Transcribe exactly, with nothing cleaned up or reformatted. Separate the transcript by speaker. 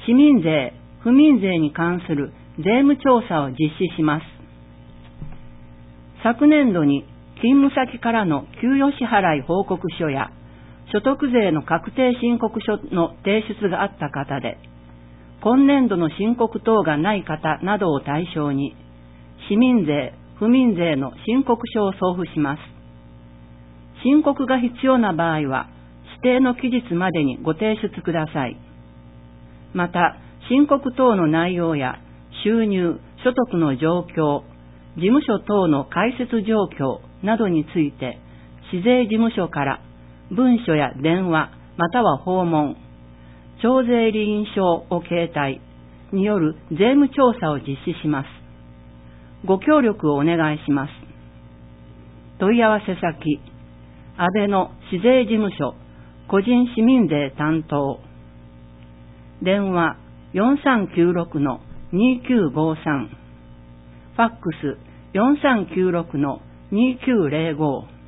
Speaker 1: 市民税、府民税に関する税務調査を実施します。昨年度に勤務先からの給与支払い報告書や所得税の確定申告書の提出があった方で、今年度の申告等がない方などを対象に、市民税、府民税の申告書を送付します。申告が必要な場合は、指定の期日までにご提出ください。また、申告等の内容や収入、所得の状況、事務所等の開設状況などについて、市税事務所から文書や電話または訪問、徴税理員証を携帯による税務調査を実施します。ご協力をお願いします。問い合わせ先、安倍の市税事務所個人市民税担当、電話 よんさんきゅうろくのにきゅうごさん、ファックス よんさんきゅうろくのにきゅうぜろご